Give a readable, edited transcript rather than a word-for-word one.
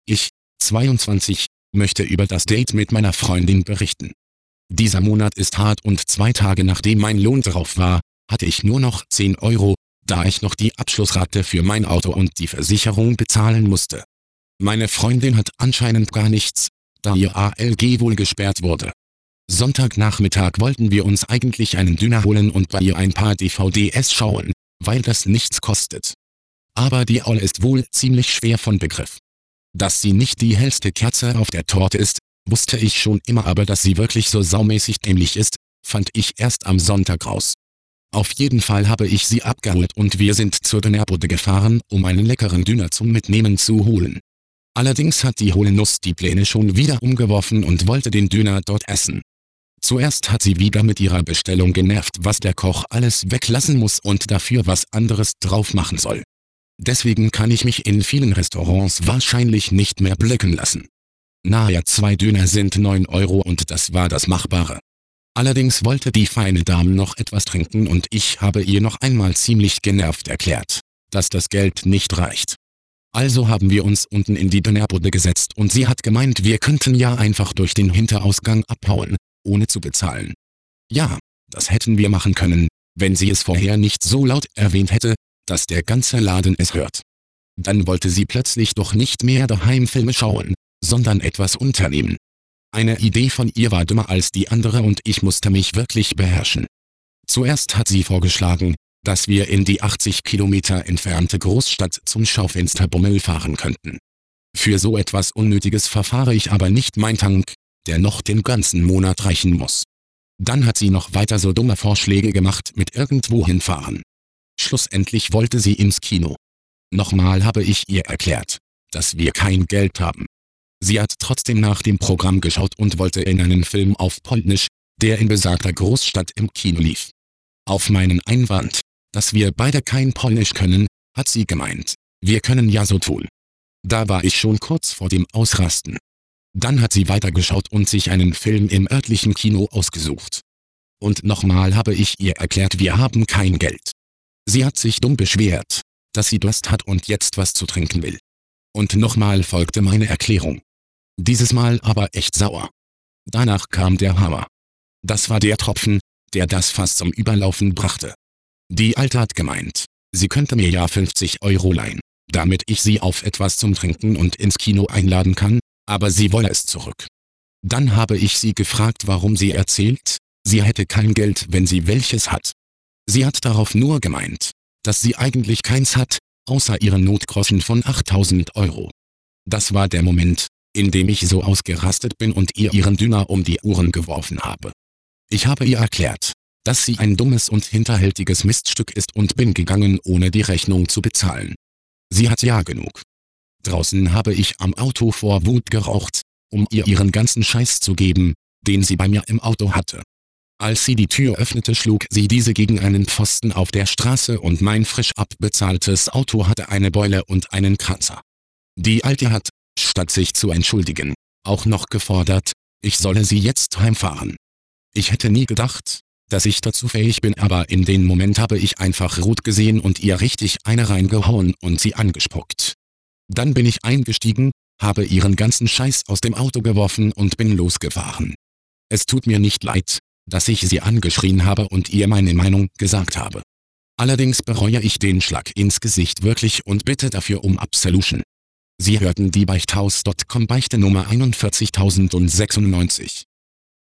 Ich, 22, möchte über das Date mit meiner Freundin berichten. Dieser Monat ist hart und 2 Tage nachdem mein Lohn drauf war, hatte ich nur noch 10 Euro, da ich noch die Abschlussrate für mein Auto und die Versicherung bezahlen musste. Meine Freundin hat anscheinend gar nichts, da ihr ALG wohl gesperrt wurde. Sonntagnachmittag wollten wir uns eigentlich einen Döner holen und bei ihr ein paar DVDs schauen, weil das nichts kostet. Aber die Olle ist wohl ziemlich schwer von Begriff. Dass sie nicht die hellste Kerze auf der Torte ist, wusste ich schon immer, aber dass sie wirklich so saumäßig dämlich ist, fand ich erst am Sonntag raus. Auf jeden Fall habe ich sie abgeholt und wir sind zur Dönerbude gefahren, um einen leckeren Döner zum Mitnehmen zu holen. Allerdings hat die hohle Nuss die Pläne schon wieder umgeworfen und wollte den Döner dort essen. Zuerst hat sie wieder mit ihrer Bestellung genervt, was der Koch alles weglassen muss und dafür was anderes drauf machen soll. Deswegen kann ich mich in vielen Restaurants wahrscheinlich nicht mehr blicken lassen. Naja, 2 Döner sind 9 Euro und das war das Machbare. Allerdings wollte die feine Dame noch etwas trinken und ich habe ihr noch einmal ziemlich genervt erklärt, dass das Geld nicht reicht. Also haben wir uns unten in die Dönerbude gesetzt und sie hat gemeint, wir könnten ja einfach durch den Hinterausgang abhauen, ohne zu bezahlen. Ja, das hätten wir machen können, wenn sie es vorher nicht so laut erwähnt hätte, dass der ganze Laden es hört. Dann wollte sie plötzlich doch nicht mehr daheim Filme schauen, sondern etwas unternehmen. Eine Idee von ihr war dümmer als die andere und ich musste mich wirklich beherrschen. Zuerst hat sie vorgeschlagen, dass wir in die 80 Kilometer entfernte Großstadt zum Schaufensterbummel fahren könnten. Für so etwas Unnötiges verfahre ich aber nicht, mein Tank, der noch den ganzen Monat reichen muss. Dann hat sie noch weiter so dumme Vorschläge gemacht mit irgendwo hinfahren. Schlussendlich wollte sie ins Kino. Nochmal habe ich ihr erklärt, dass wir kein Geld haben. Sie hat trotzdem nach dem Programm geschaut und wollte in einen Film auf Polnisch, der in besagter Großstadt im Kino lief. Auf meinen Einwand, dass wir beide kein Polnisch können, hat sie gemeint, wir können ja so tun. Da war ich schon kurz vor dem Ausrasten. Dann hat sie weitergeschaut und sich einen Film im örtlichen Kino ausgesucht. Und nochmal habe ich ihr erklärt, wir haben kein Geld. Sie hat sich dumm beschwert, dass sie Durst hat und jetzt was zu trinken will. Und nochmal folgte meine Erklärung. Dieses Mal aber echt sauer. Danach kam der Hammer. Das war der Tropfen, der das Fass zum Überlaufen brachte. Die Alte hat gemeint, sie könnte mir ja 50 Euro leihen, damit ich sie auf etwas zum Trinken und ins Kino einladen kann, aber sie wolle es zurück. Dann habe ich sie gefragt, warum sie erzählt, sie hätte kein Geld, wenn sie welches hat. Sie hat darauf nur gemeint, dass sie eigentlich keins hat, außer ihren Notgroschen von 8000 Euro. Das war der Moment, in dem ich so ausgerastet bin und ihr ihren Döner um die Ohren geworfen habe. Ich habe ihr erklärt, dass sie ein dummes und hinterhältiges Miststück ist und bin gegangen, ohne die Rechnung zu bezahlen. Sie hat ja genug. Draußen habe ich am Auto vor Wut geraucht, um ihr ihren ganzen Scheiß zu geben, den sie bei mir im Auto hatte. Als sie die Tür öffnete, schlug sie diese gegen einen Pfosten auf der Straße und mein frisch abbezahltes Auto hatte eine Beule und einen Kratzer. Die Alte hat, statt sich zu entschuldigen, auch noch gefordert, ich solle sie jetzt heimfahren. Ich hätte nie gedacht, dass ich dazu fähig bin, aber in dem Moment habe ich einfach rot gesehen und ihr richtig eine reingehauen und sie angespuckt. Dann bin ich eingestiegen, habe ihren ganzen Scheiß aus dem Auto geworfen und bin losgefahren. Es tut mir nicht leid, dass ich sie angeschrien habe und ihr meine Meinung gesagt habe. Allerdings bereue ich den Schlag ins Gesicht wirklich und bitte dafür um Absolution. Sie hörten die Beichthaus.com Beichte Nummer 41096.